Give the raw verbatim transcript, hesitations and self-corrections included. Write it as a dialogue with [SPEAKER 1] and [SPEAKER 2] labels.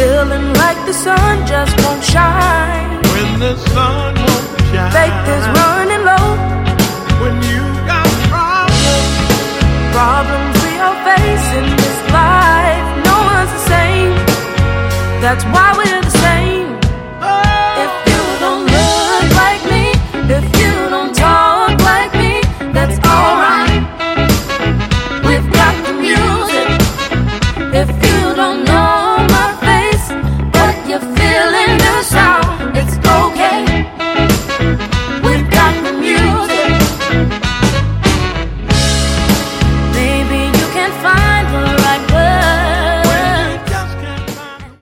[SPEAKER 1] feeling like the sun just won't shine.
[SPEAKER 2] When the sun won't shine.
[SPEAKER 1] Faith is running low.
[SPEAKER 2] When you got problems.
[SPEAKER 1] Problems we all face in this life. No one's the same. That's why we